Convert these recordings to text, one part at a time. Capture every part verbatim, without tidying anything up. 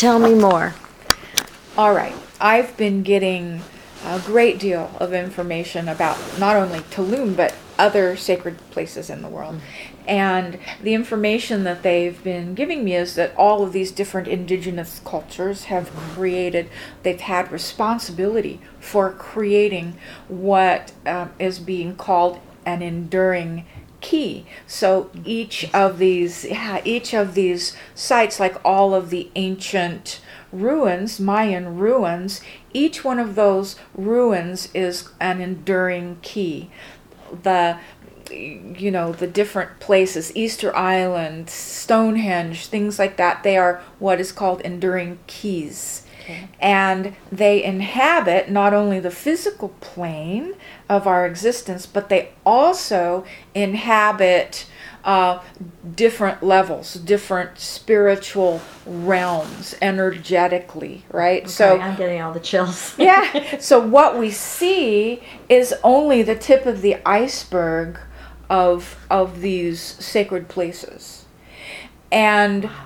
Tell me more. All right. I've been getting a great deal of information about not only Tulum, but other sacred places in the world. Mm-hmm. And the information that they've been giving me is that all of these different indigenous cultures have created, they've had responsibility for creating what um, is being called an enduring key. So each of these, yeah, each of these sites, like all of the ancient ruins, Mayan ruins, each one of those ruins is an enduring key. The, you know, the different places, Easter Island, Stonehenge, things like that, they are what is called enduring keys. Okay. And they inhabit not only the physical plane of our existence, but they also inhabit uh, different levels, different spiritual realms energetically, right? Okay, so I'm getting all the chills. Yeah. So what we see is only the tip of the iceberg of of these sacred places. And wow.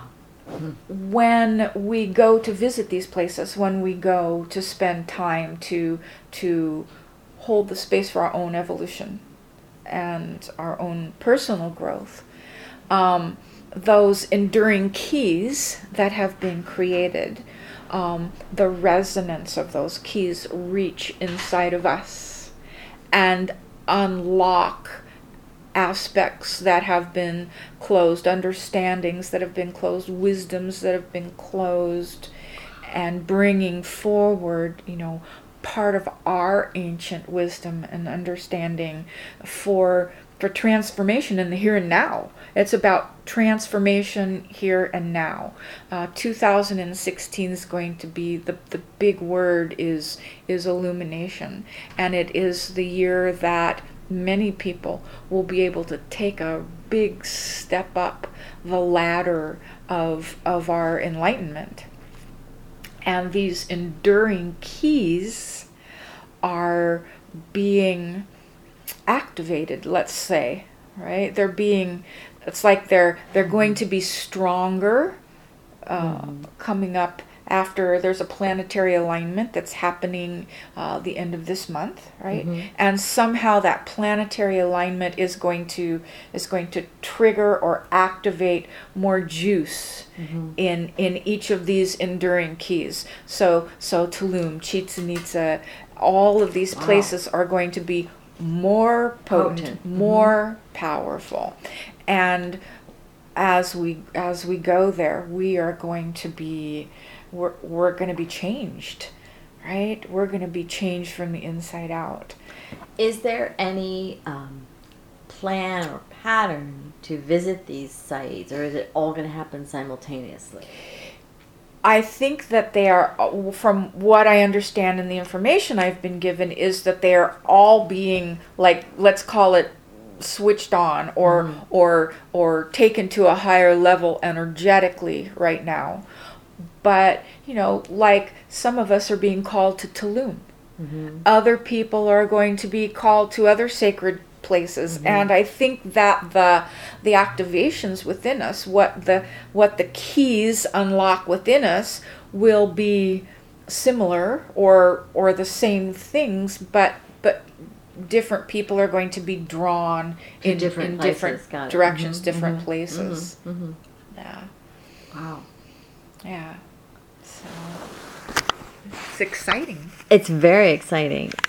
When we go to visit these places, when we go to spend time to to hold the space for our own evolution and our own personal growth, um, those enduring keys that have been created, um, the resonance of those keys reach inside of us and unlock aspects that have been closed, understandings that have been closed, wisdoms that have been closed, and bringing forward, you know, part of our ancient wisdom and understanding for for transformation in the here and now. It's about transformation here and now. Uh, two thousand sixteen is going to be, the, the big word is is illumination, and it is the year that many people will be able to take a big step up the ladder of of our enlightenment. And these enduring keys are being activated, let's say, right? They're being, it's like they're they're going to be stronger uh, mm-hmm. coming up after there's a planetary alignment that's happening uh, the end of this month, right? Mm-hmm. And somehow that planetary alignment is going to is going to trigger or activate more juice mm-hmm. in in each of these enduring keys. So so Tulum, Chichen Itza, all of these places wow. are going to be more potent, potent. more mm-hmm. powerful, and as we as we go there, we are going to be we're we're going to be changed, right? We're going to be changed from the inside out. Is there any um, plan or pattern to visit these sites, or is it all going to happen simultaneously? I think that they are, from what I understand and the information I've been given, is that they are all being, like, let's call it switched on or mm. or or taken to a higher level energetically right now. But, you know, like some of us are being called to Tulum. Mm-hmm. Other people are going to be called to other sacred places. Mm-hmm. And I think that the the activations within us, what the what the keys unlock within us, will be similar or or the same things, but but different people are going to be drawn to in different, in places. different directions, mm-hmm. different mm-hmm. places. Mm-hmm. Mm-hmm. Yeah. Wow. Yeah. So it's exciting. It's very exciting.